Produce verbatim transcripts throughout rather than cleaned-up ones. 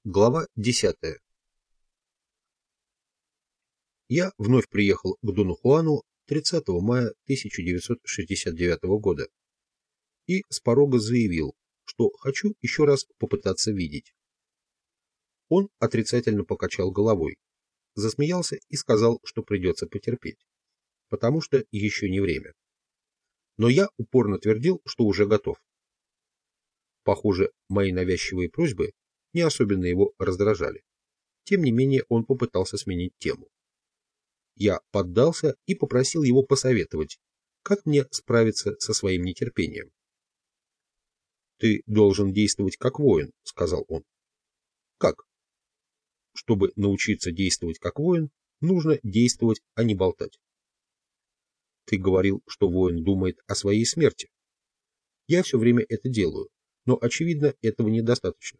Глава десятая. Я вновь приехал к Дону Хуану тридцатого мая тысяча девятьсот шестьдесят девятого года и с порога заявил, что хочу еще раз попытаться видеть. Он отрицательно покачал головой, засмеялся и сказал, что придется потерпеть, потому что еще не время. Но я упорно твердил, что уже готов. Похоже, мои навязчивые просьбы не особенно его раздражали. Тем не менее, он попытался сменить тему. Я поддался и попросил его посоветовать, как мне справиться со своим нетерпением. «Ты должен действовать как воин», — сказал он. «Как?» «Чтобы научиться действовать как воин, нужно действовать, а не болтать». «Ты говорил, что воин думает о своей смерти». «Я все время это делаю, но, очевидно, этого недостаточно».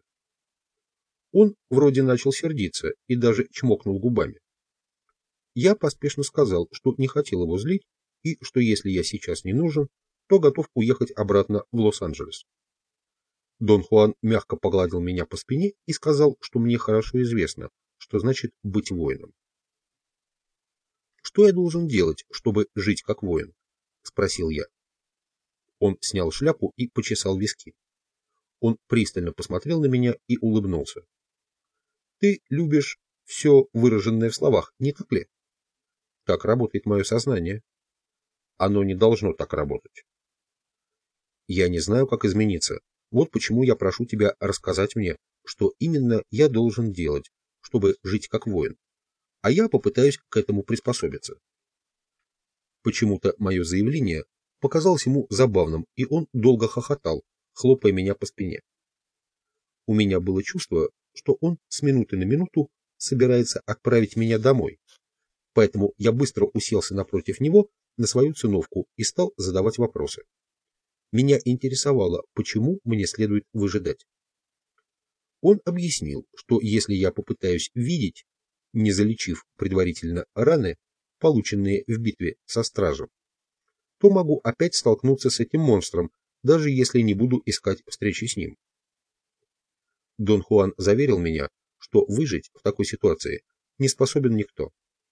Он вроде начал сердиться и даже чмокнул губами. Я поспешно сказал, что не хотел его злить и что если я сейчас не нужен, то готов уехать обратно в Лос-Анджелес. Дон Хуан мягко погладил меня по спине и сказал, что мне хорошо известно, что значит быть воином. «Что я должен делать, чтобы жить как воин?» — спросил я. Он снял шляпу и почесал виски. Он пристально посмотрел на меня и улыбнулся. «Ты любишь все выраженное в словах, не так ли?» «Так работает мое сознание». «Оно не должно так работать». «Я не знаю, как измениться. Вот почему я прошу тебя рассказать мне, что именно я должен делать, чтобы жить как воин, а я попытаюсь к этому приспособиться». Почему-то мое заявление показалось ему забавным, и он долго хохотал, хлопая меня по спине. У меня было чувство, что он с минуты на минуту собирается отправить меня домой, поэтому я быстро уселся напротив него на свою циновку и стал задавать вопросы. Меня интересовало, почему мне следует выжидать. Он объяснил, что если я попытаюсь видеть, не залечив предварительно раны, полученные в битве со стражем, то могу опять столкнуться с этим монстром, даже если не буду искать встречи с ним. Дон Хуан заверил меня, что выжить в такой ситуации не способен никто.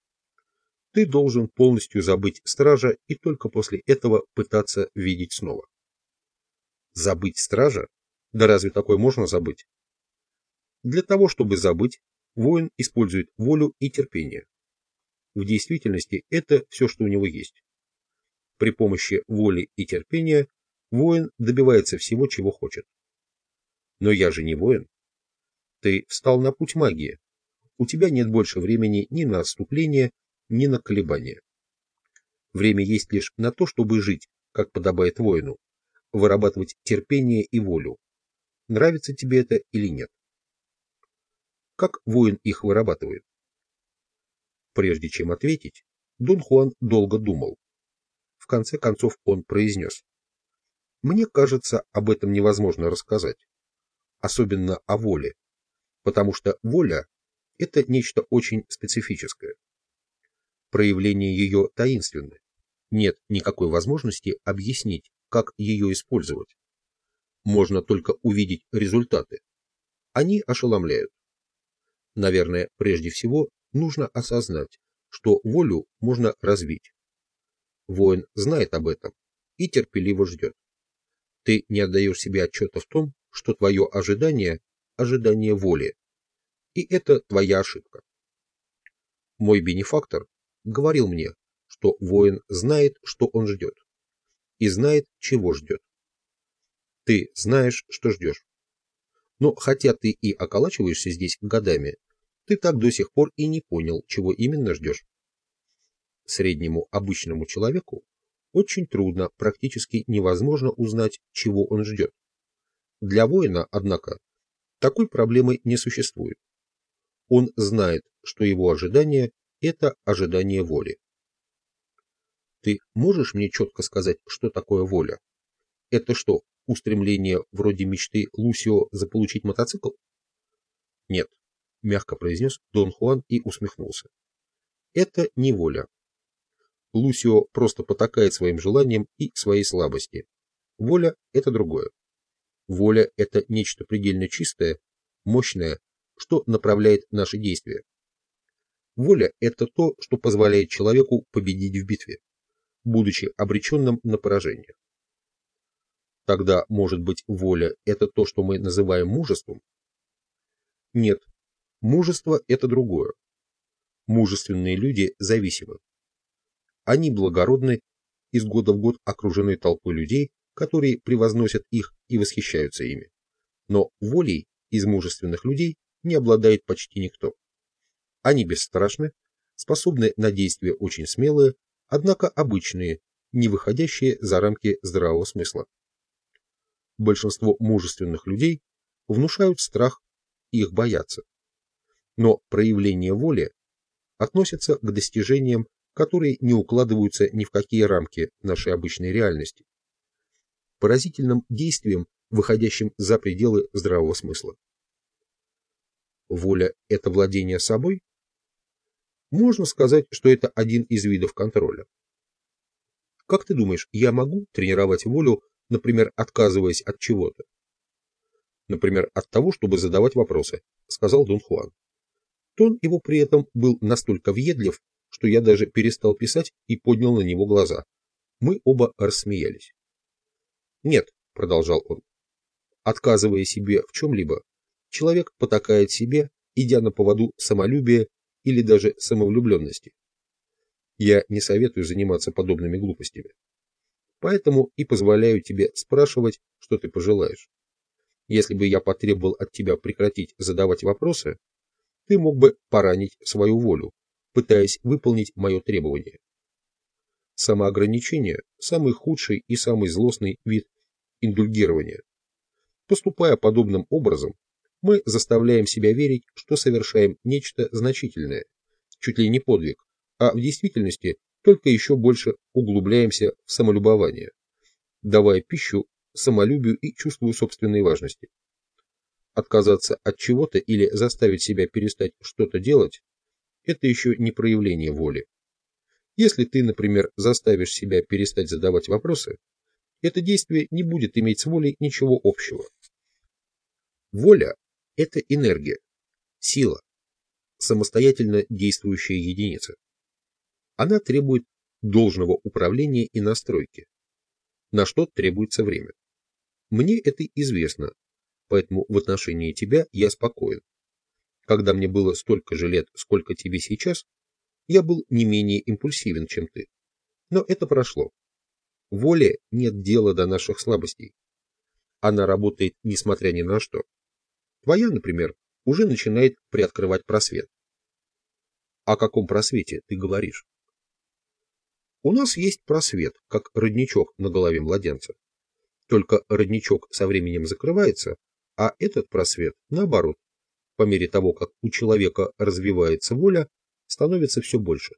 Ты должен полностью забыть стража и только после этого пытаться видеть снова. Забыть стража? Да разве такое можно забыть? Для того, чтобы забыть, воин использует волю и терпение. В действительности это все, что у него есть. При помощи воли и терпения воин добивается всего, чего хочет. Но я же не воин. Ты встал на путь магии. У тебя нет больше времени ни на отступление, ни на колебания. Время есть лишь на то, чтобы жить, как подобает воину, вырабатывать терпение и волю. Нравится тебе это или нет? Как воин их вырабатывает? Прежде чем ответить, Дон Хуан долго думал. В конце концов он произнес: «Мне кажется, об этом невозможно рассказать, особенно о воле, потому что воля – это нечто очень специфическое. Проявление ее таинственны. Нет никакой возможности объяснить, как ее использовать. Можно только увидеть результаты. Они ошеломляют. Наверное, прежде всего нужно осознать, что волю можно развить. Воин знает об этом и терпеливо ждет. Ты не отдаешь себе отчета в том, что твое ожидание – ожидание воли. И это твоя ошибка. Мой бенефактор говорил мне, что воин знает, что он ждет, и знает, чего ждет. Ты знаешь, что ждешь. Но хотя ты и околачиваешься здесь годами, ты так до сих пор и не понял, чего именно ждешь. Среднему обычному человеку очень трудно, практически невозможно узнать, чего он ждет. Для воина, однако, такой проблемы не существует. Он знает, что его ожидание – это ожидание воли. Ты можешь мне четко сказать, что такое воля? Это что, устремление вроде мечты Лусио заполучить мотоцикл? Нет, мягко произнес Дон Хуан и усмехнулся. Это не воля. Лусио просто потакает своим желаниям и своей слабости. Воля – это другое. Воля – это нечто предельно чистое, мощное, что направляет наши действия. Воля – это то, что позволяет человеку победить в битве, будучи обреченным на поражение. Тогда, может быть, воля – это то, что мы называем мужеством? Нет, мужество – это другое. Мужественные люди зависимы. Они благородны, из года в год окружены толпой людей, которые превозносят их и восхищаются ими. Но волей из мужественных людей не обладает почти никто. Они бесстрашны, способны на действия очень смелые, однако обычные, не выходящие за рамки здравого смысла. Большинство мужественных людей внушают страх, их боятся. Но проявление воли относится к достижениям, которые не укладываются ни в какие рамки нашей обычной реальности, поразительным действием, выходящим за пределы здравого смысла. Воля – это владение собой? Можно сказать, что это один из видов контроля. Как ты думаешь, я могу тренировать волю, например, отказываясь от чего-то? Например, от того, чтобы задавать вопросы, сказал Дон Хуан. Тон его при этом был настолько въедлив, что я даже перестал писать и поднял на него глаза. Мы оба рассмеялись. Нет, продолжал он, отказывая себе в чем-либо, человек потакает себе, идя на поводу самолюбия или даже самовлюбленности. Я не советую заниматься подобными глупостями. Поэтому и позволяю тебе спрашивать, что ты пожелаешь. Если бы я потребовал от тебя прекратить задавать вопросы, ты мог бы поранить свою волю, пытаясь выполнить мое требование. Самоограничение – самый худший и самый злостный вид индульгирования. Поступая подобным образом, мы заставляем себя верить, что совершаем нечто значительное, чуть ли не подвиг, а в действительности только еще больше углубляемся в самолюбование, давая пищу самолюбию и чувству собственной важности. Отказаться от чего-то или заставить себя перестать что-то делать – это еще не проявление воли. Если ты, например, заставишь себя перестать задавать вопросы, это действие не будет иметь с волей ничего общего. Воля – это энергия, сила, самостоятельно действующая единица. Она требует должного управления и настройки, на что требуется время. Мне это известно, поэтому в отношении тебя я спокоен. Когда мне было столько же лет, сколько тебе сейчас, я был не менее импульсивен, чем ты. Но это прошло. Воле нет дела до наших слабостей. Она работает несмотря ни на что. Твоя, например, уже начинает приоткрывать просвет. О каком просвете ты говоришь? У нас есть просвет, как родничок на голове младенца. Только родничок со временем закрывается, а этот просвет, наоборот, по мере того, как у человека развивается воля, становится все больше.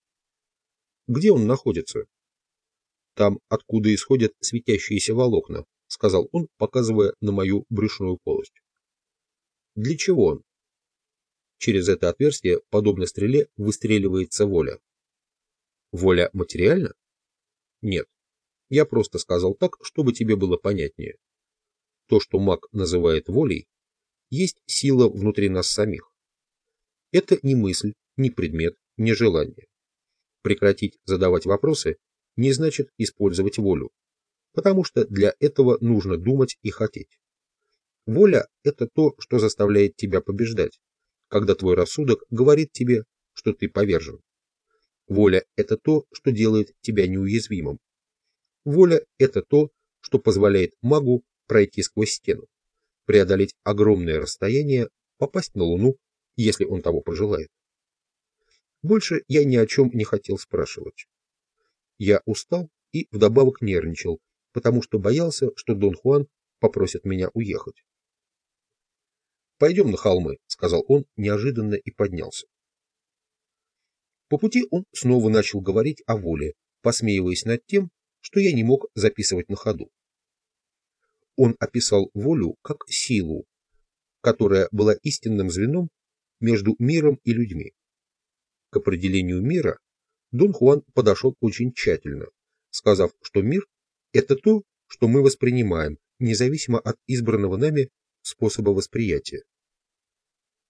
Где он находится? Там, откуда исходят светящиеся волокна, сказал он, показывая на мою брюшную полость. Для чего он? Через это отверстие, подобно стреле, выстреливается воля. Воля материальна? Нет. Я просто сказал так, чтобы тебе было понятнее. То, что маг называет волей, есть сила внутри нас самих. Это не мысль, не предмет, не желание. Прекратить задавать вопросы не значит использовать волю, потому что для этого нужно думать и хотеть. Воля – это то, что заставляет тебя побеждать, когда твой рассудок говорит тебе, что ты повержен. Воля – это то, что делает тебя неуязвимым. Воля – это то, что позволяет магу пройти сквозь стену, преодолеть огромное расстояние, попасть на Луну, если он того пожелает. Больше я ни о чем не хотел спрашивать. Я устал и вдобавок нервничал, потому что боялся, что Дон Хуан попросит меня уехать. «Пойдем на холмы», — сказал он неожиданно и поднялся. По пути он снова начал говорить о воле, посмеиваясь над тем, что я не мог записывать на ходу. Он описал волю как силу, которая была истинным звеном между миром и людьми. К определению мира Дон Хуан подошел очень тщательно, сказав, что мир – это то, что мы воспринимаем, независимо от избранного нами способа восприятия.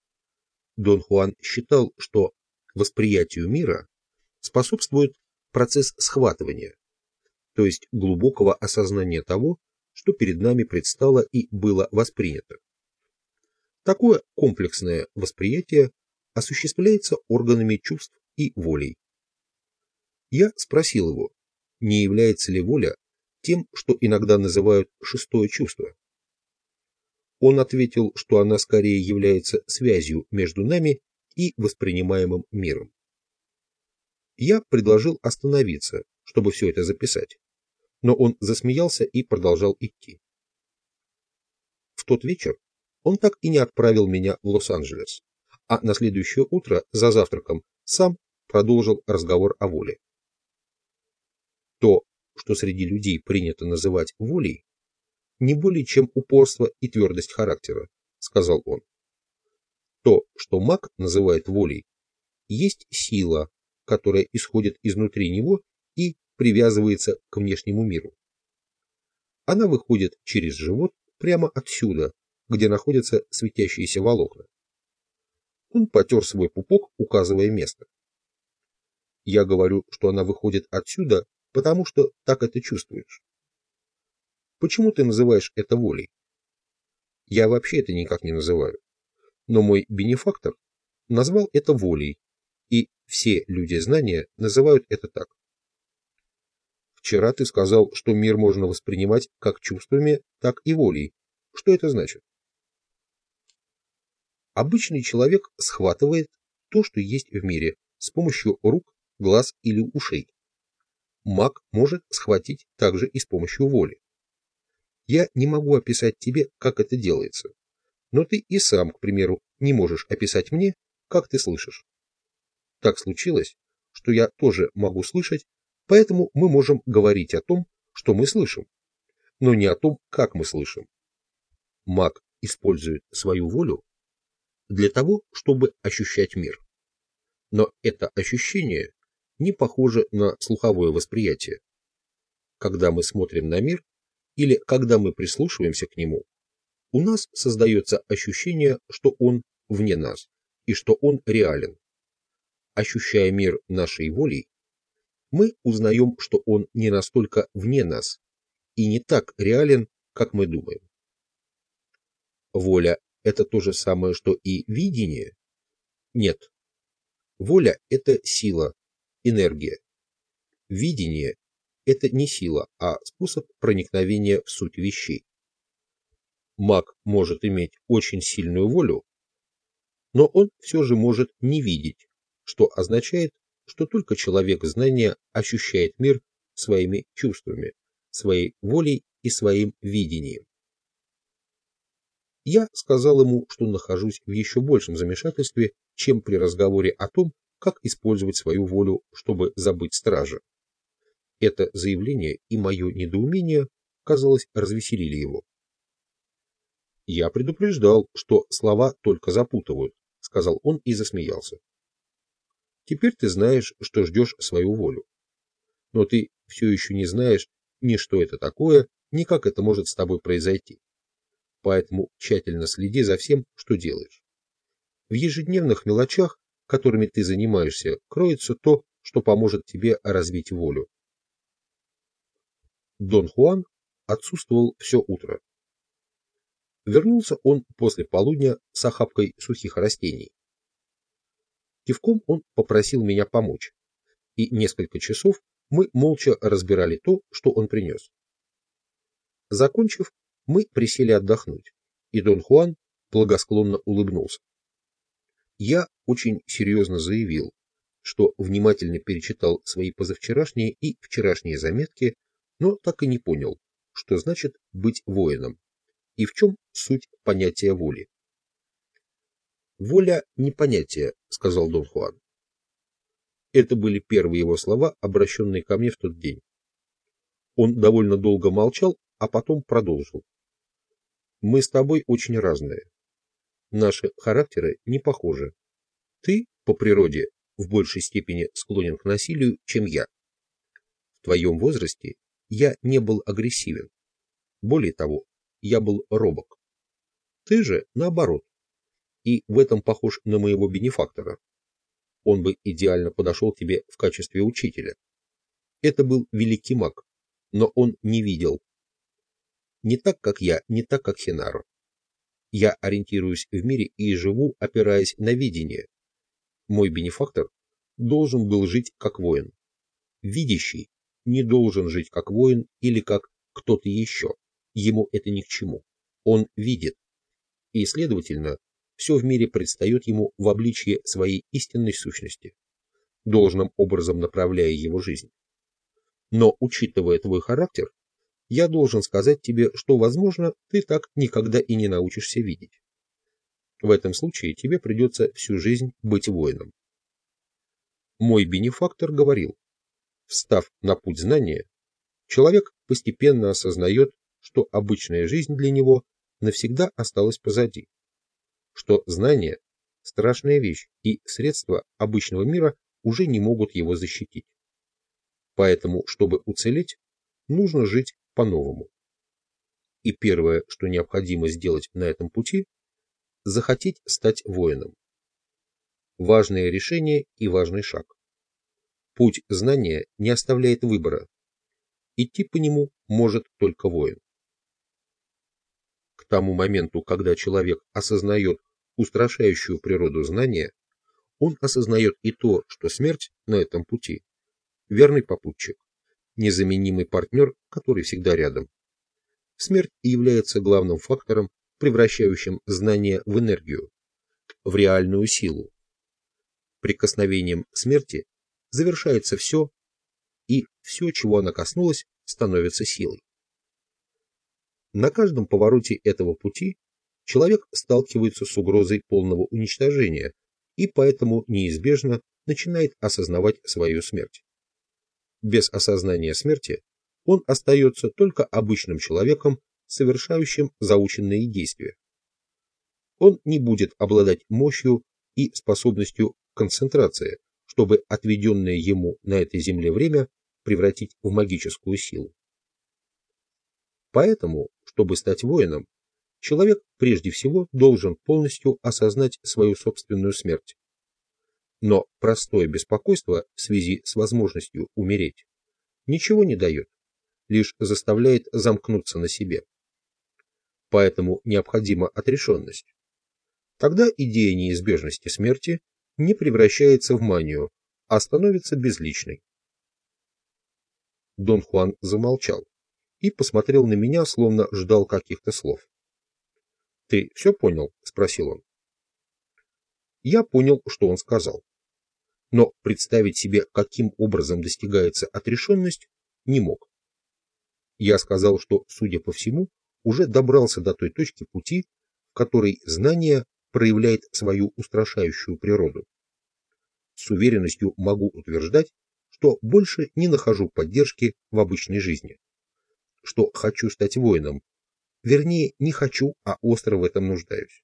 Дон Хуан считал, что восприятию мира способствует процесс схватывания, то есть глубокого осознания того, что перед нами предстало и было воспринято. Такое комплексное восприятие осуществляется органами чувств и волей. Я спросил его, не является ли воля тем, что иногда называют шестое чувство. Он ответил, что она скорее является связью между нами и воспринимаемым миром. Я предложил остановиться, чтобы все это записать, но он засмеялся и продолжал идти. В тот вечер он так и не отправил меня в Лос-Анджелес, а на следующее утро за завтраком сам продолжил разговор о воле. То, что среди людей принято называть волей, не более чем упорство и твердость характера, сказал он. То, что маг называет волей, есть сила, которая исходит изнутри него и привязывается к внешнему миру. Она выходит через живот прямо отсюда, где находятся светящиеся волокна. Он потер свой пупок, указывая место. Я говорю, что она выходит отсюда, потому что так это чувствуешь. Почему ты называешь это волей? Я вообще это никак не называю. Но мой бенефактор назвал это волей, и все люди знания называют это так. Вчера ты сказал, что мир можно воспринимать как чувствами, так и волей. Что это значит? Обычный человек схватывает то, что есть в мире, с помощью рук, глаз или ушей. Маг может схватить также и с помощью воли. Я не могу описать тебе, как это делается, но ты и сам, к примеру, не можешь описать мне, как ты слышишь. Так случилось, что я тоже могу слышать, поэтому мы можем говорить о том, что мы слышим, но не о том, как мы слышим. Маг использует свою волю для того, чтобы ощущать мир. Но это ощущение не похоже на слуховое восприятие. Когда мы смотрим на мир или когда мы прислушиваемся к нему, у нас создается ощущение, что он вне нас и что он реален. Ощущая мир нашей волей, мы узнаем, что он не настолько вне нас и не так реален, как мы думаем. Воля – это то же самое, что и видение? Нет. Воля – это сила, энергия. Видение – это не сила, а способ проникновения в суть вещей. Маг может иметь очень сильную волю, но он все же может не видеть, что означает, что только человек знания ощущает мир своими чувствами, своей волей и своим видением. Я сказал ему, что нахожусь в еще большем замешательстве, чем при разговоре о том, как использовать свою волю, чтобы забыть стража. Это заявление и мое недоумение, казалось, развеселили его. «Я предупреждал, что слова только запутывают», — сказал он и засмеялся. «Теперь ты знаешь, что ждешь свою волю. Но ты все еще не знаешь ни что это такое, ни как это может с тобой произойти. Поэтому тщательно следи за всем, что делаешь. В ежедневных мелочах, которыми ты занимаешься, кроется то, что поможет тебе развить волю». Дон Хуан отсутствовал все утро. Вернулся он после полудня с охапкой сухих растений. Кивком он попросил меня помочь, и несколько часов мы молча разбирали то, что он принес. Закончив, мы присели отдохнуть, и Дон Хуан благосклонно улыбнулся. Я очень серьезно заявил, что внимательно перечитал свои позавчерашние и вчерашние заметки, но так и не понял, что значит быть воином и в чем суть понятия воли. «Воля не понятие», — сказал Дон Хуан. Это были первые его слова, обращенные ко мне в тот день. Он довольно долго молчал, а потом продолжил. «Мы с тобой очень разные. Наши характеры не похожи. Ты, по природе, в большей степени склонен к насилию, чем я. В твоем возрасте я не был агрессивен. Более того, я был робок. Ты же наоборот. и в этом похож на моего бенефактора. Он бы идеально подошел тебе в качестве учителя. Это был великий маг, но он не видел. Не так, как я, не так, как Хенаро. Я ориентируюсь в мире и живу, опираясь на видение. Мой бенефактор должен был жить как воин. Видящий не должен жить как воин или как кто-то еще. Ему это ни к чему. Он видит. И, следовательно, все в мире предстает ему в обличье своей истинной сущности, должным образом направляя его жизнь. Но, учитывая твой характер, я должен сказать тебе, что, возможно, ты так никогда и не научишься видеть. В этом случае тебе придется всю жизнь быть воином. Мой бенефактор говорил, встав на путь знания, человек постепенно осознает, что обычная жизнь для него навсегда осталась позади, что знание – страшная вещь, и средства обычного мира уже не могут его защитить. Поэтому, чтобы уцелеть, нужно жить по-новому. И первое, что необходимо сделать на этом пути – захотеть стать воином. Важное решение и важный шаг. Путь знания не оставляет выбора. Идти по нему может только воин. К тому моменту, когда человек осознает устрашающую природу знания, он осознает и то, что смерть на этом пути – верный попутчик, незаменимый партнер, который всегда рядом. Смерть является главным фактором, превращающим знание в энергию, в реальную силу. Прикосновением смерти завершается все, и все, чего она коснулась, становится силой. На каждом повороте этого пути человек сталкивается с угрозой полного уничтожения и поэтому неизбежно начинает осознавать свою смерть. Без осознания смерти он остается только обычным человеком, совершающим заученные действия. Он не будет обладать мощью и способностью концентрации, чтобы отведенное ему на этой земле время превратить в магическую силу. Поэтому, чтобы стать воином, человек прежде всего должен полностью осознать свою собственную смерть. Но простое беспокойство в связи с возможностью умереть ничего не дает, лишь заставляет замкнуться на себе. Поэтому необходима отрешенность. Тогда идея неизбежности смерти не превращается в манию, а становится безличной. Дон Хуан замолчал и посмотрел на меня, словно ждал каких-то слов. «Ты все понял?» – спросил он. Я понял, что он сказал. Но представить себе, каким образом достигается отрешенность, не мог. Я сказал, что, судя по всему, уже добрался до той точки пути, в которой знание проявляет свою устрашающую природу. С уверенностью могу утверждать, что больше не нахожу поддержки в обычной жизни, что хочу стать воином, вернее, не хочу, а остро в этом нуждаюсь.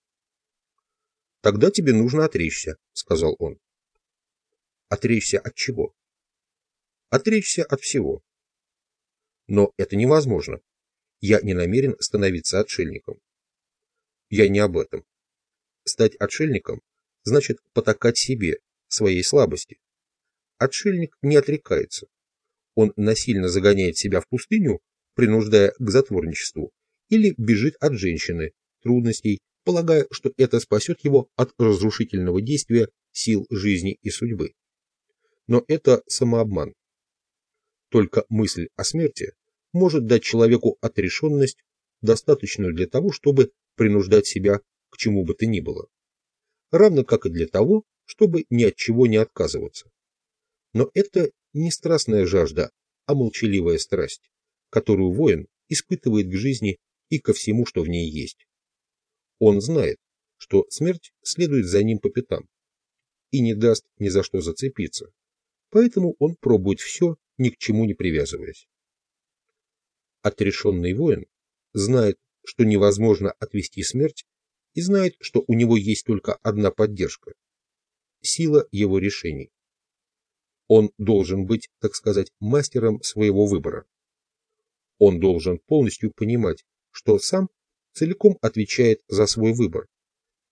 «Тогда тебе нужно отречься», — сказал он. «Отречься от чего?» «Отречься от всего». «Но это невозможно. Я не намерен становиться отшельником». «Я не об этом. Стать отшельником значит потакать себе, своей слабости. Отшельник не отрекается. Он насильно загоняет себя в пустыню, принуждая к затворничеству, или бежит от женщины, трудностей, полагая, что это спасет его от разрушительного действия сил жизни и судьбы. Но это самообман. Только мысль о смерти может дать человеку отрешенность, достаточную для того, чтобы принуждать себя к чему бы то ни было, равно как и для того, чтобы ни от чего не отказываться. Но это не страстная жажда, а молчаливая страсть, которую воин испытывает к жизни и ко всему, что в ней есть. Он знает, что смерть следует за ним по пятам и не даст ни за что зацепиться, поэтому он пробует все, ни к чему не привязываясь. Отрешенный воин знает, что невозможно отвести смерть, и знает, что у него есть только одна поддержка – сила его решений. Он должен быть, так сказать, мастером своего выбора. Он должен полностью понимать, что сам целиком отвечает за свой выбор,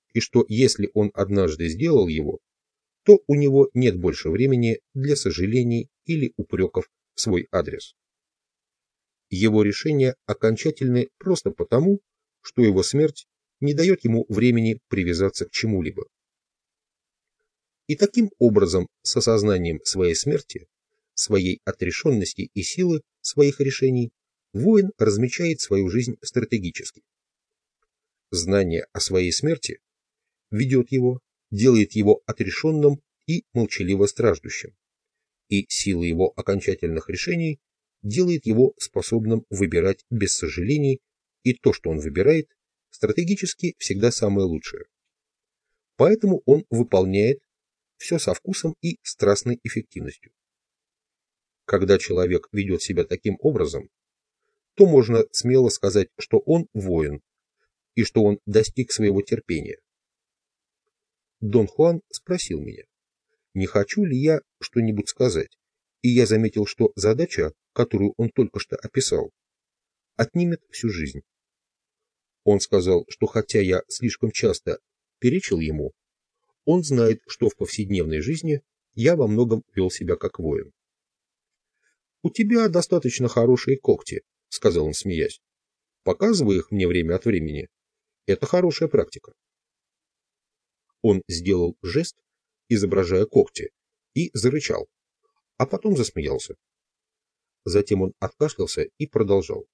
и что если он однажды сделал его, то у него нет больше времени для сожалений или упреков в свой адрес. Его решения окончательны просто потому, что его смерть не дает ему времени привязаться к чему-либо. И таким образом, с осознанием своей смерти, своей отрешенности и силы своих решений, воин размечает свою жизнь стратегически. Знание о своей смерти ведет его, делает его отрешенным и молчаливо страждущим, и сила его окончательных решений делает его способным выбирать без сожалений, и то, что он выбирает, стратегически всегда самое лучшее. Поэтому он выполняет все со вкусом и страстной эффективностью. Когда человек ведет себя таким образом, то можно смело сказать, что он воин, и что он достиг своего терпения. Дон Хуан спросил меня, не хочу ли я что-нибудь сказать, и я заметил, что задача, которую он только что описал, отнимет всю жизнь. Он сказал, что хотя я слишком часто перечил ему, он знает, что в повседневной жизни я во многом вел себя как воин. «У тебя достаточно хорошие когти», — сказал он, смеясь. «Показывай их мне время от времени. Это хорошая практика». Он сделал жест, изображая когти, и зарычал, а потом засмеялся. Затем он откашлялся и продолжал.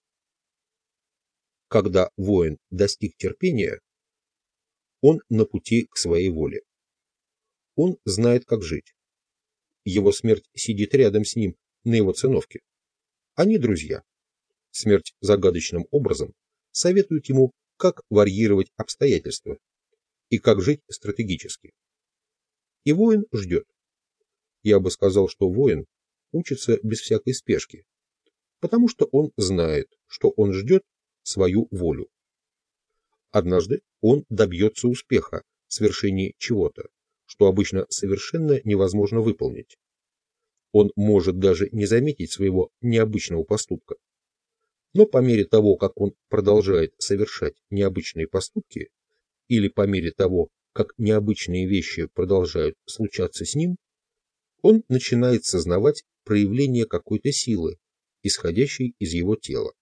Когда воин достиг терпения, он на пути к своей воле. Он знает, как жить. Его смерть сидит рядом с ним на его циновке. Они друзья. Смерть загадочным образом советует ему, как варьировать обстоятельства и как жить стратегически. И воин ждет. Я бы сказал, что воин учится без всякой спешки, потому что он знает, что он ждет свою волю. Однажды он добьется успеха в свершении чего-то, что обычно совершенно невозможно выполнить. Он может даже не заметить своего необычного поступка. Но по мере того, как он продолжает совершать необычные поступки, или по мере того, как необычные вещи продолжают случаться с ним, он начинает сознавать проявление какой-то силы, исходящей из его тела.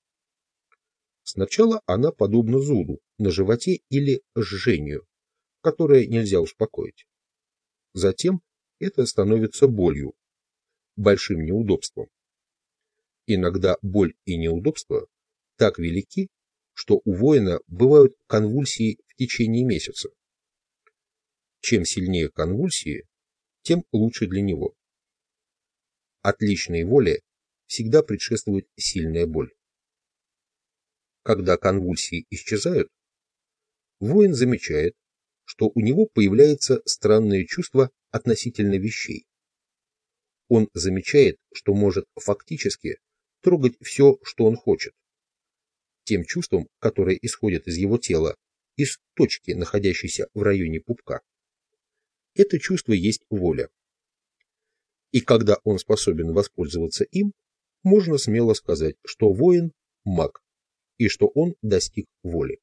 Сначала она подобна зуду на животе или жжению, которое нельзя успокоить. Затем это становится болью, большим неудобством. Иногда боль и неудобство так велики, что у воина бывают конвульсии в течение месяца. Чем сильнее конвульсии, тем лучше для него. Отличной воле всегда предшествует сильная боль. Когда конвульсии исчезают, воин замечает, что у него появляется странное чувство относительно вещей. Он замечает, что может фактически трогать все, что он хочет. Тем чувством, которое исходит из его тела, из точки, находящейся в районе пупка. Это чувство есть воля. И когда он способен воспользоваться им, можно смело сказать, что воин – маг, и что он достиг воли.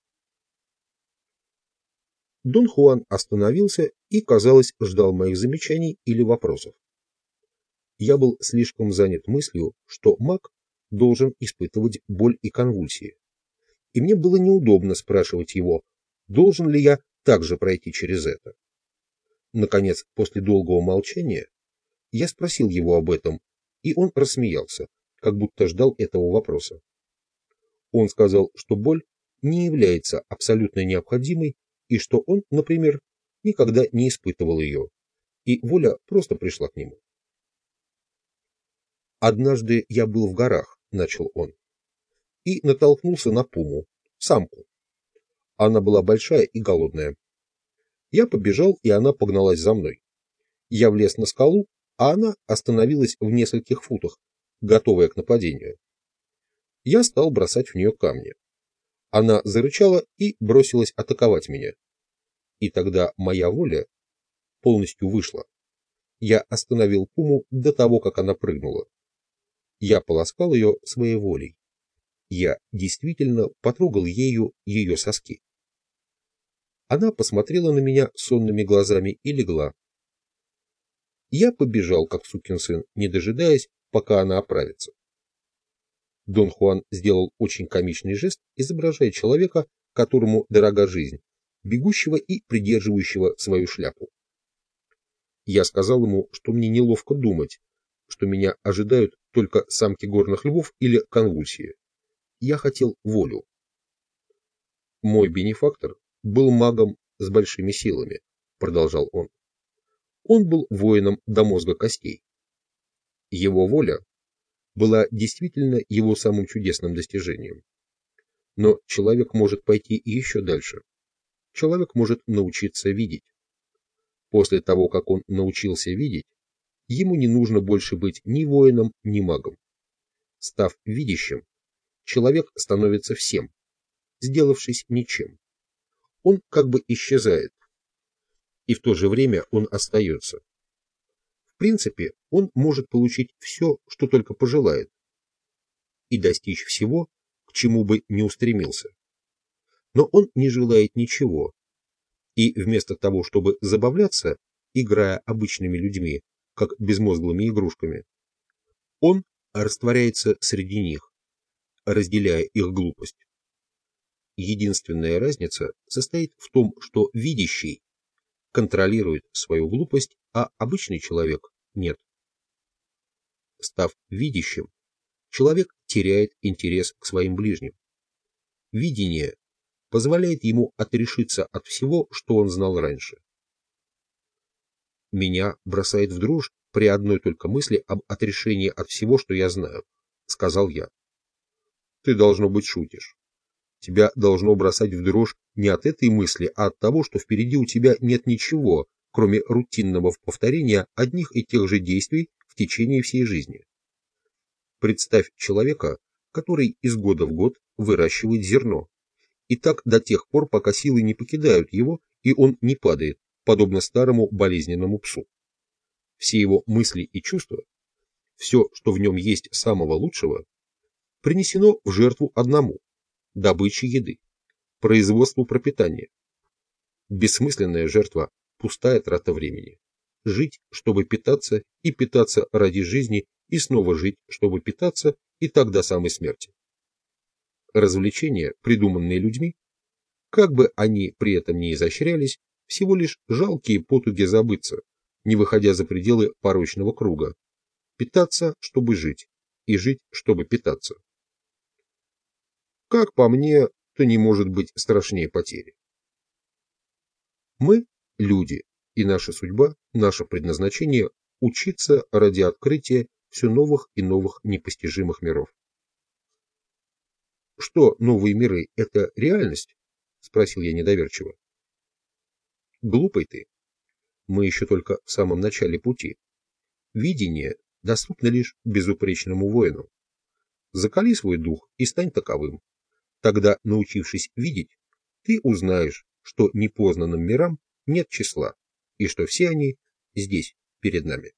Дон Хуан остановился и, казалось, ждал моих замечаний или вопросов. Я был слишком занят мыслью, что маг должен испытывать боль и конвульсии, и мне было неудобно спрашивать его, должен ли я также пройти через это. Наконец, после долгого молчания, я спросил его об этом, и он рассмеялся, как будто ждал этого вопроса. Он сказал, что боль не является абсолютно необходимой, и что он, например, никогда не испытывал ее, и воля просто пришла к нему. «Однажды я был в горах», — начал он, — «и натолкнулся на пуму, самку. Она была большая и голодная. Я побежал, и она погналась за мной. Я влез на скалу, а она остановилась в нескольких футах, готовая к нападению. Я стал бросать в нее камни. Она зарычала и бросилась атаковать меня. И тогда моя воля полностью вышла. Я остановил пуму до того, как она прыгнула. Я полоскал ее своей волей. Я действительно потрогал ею ее соски. Она посмотрела на меня сонными глазами и легла. Я побежал, как сукин сын, не дожидаясь, пока она оправится. Дон Хуан сделал очень комичный жест, изображая человека, которому дорога жизнь, бегущего и придерживающего свою шляпу. Я сказал ему, что мне неловко думать, что меня ожидают только самки горных львов или конвульсии. Я хотел волю. Мой бенефактор был магом с большими силами, продолжал он. Он был воином до мозга костей. Его воля была действительно его самым чудесным достижением. Но человек может пойти и еще дальше. Человек может научиться видеть. После того, как он научился видеть, ему не нужно больше быть ни воином, ни магом. Став видящим, человек становится всем, сделавшись ничем. Он как бы исчезает, и в то же время он остается. В принципе, он может получить все, что только пожелает, и достичь всего, к чему бы не устремился. Но он не желает ничего, и вместо того, чтобы забавляться, играя обычными людьми, как безмозглыми игрушками, он растворяется среди них, разделяя их глупость. Единственная разница состоит в том, что видящий контролирует свою глупость, а обычный человек нет. Став видящим, человек теряет интерес к своим ближним. Видение позволяет ему отрешиться от всего, что он знал раньше. Меня бросает в дрожь при одной только мысли об отрешении от всего, что я знаю, сказал я. Ты, должно быть, шутишь. Тебя должно бросать в дрожь не от этой мысли, а от того, что впереди у тебя нет ничего, кроме рутинного повторения одних и тех же действий в течение всей жизни. Представь человека, который из года в год выращивает зерно, и так до тех пор, пока силы не покидают его, и он не падает, подобно старому болезненному псу. Все его мысли и чувства, все, что в нем есть самого лучшего, принесено в жертву одному – добыче еды, производству пропитания. Бессмысленная жертва – пустая трата времени. Жить, чтобы питаться, и питаться ради жизни, и снова жить, чтобы питаться, и так до самой смерти. Развлечения, придуманные людьми, как бы они при этом ни изощрялись, всего лишь жалкие потуги забыться, не выходя за пределы порочного круга. Питаться, чтобы жить, и жить, чтобы питаться. Как по мне, то не может быть страшнее потери. Мы – люди, и наша судьба, наше предназначение – учиться ради открытия все новых и новых непостижимых миров. Что новые миры – это реальность? Спросил я недоверчиво. Глупый ты. Мы еще только в самом начале пути. Видение доступно лишь безупречному воину. Закали свой дух и стань таковым. Тогда, научившись видеть, ты узнаешь, что непознанным мирам нет числа, и что все они здесь, перед нами.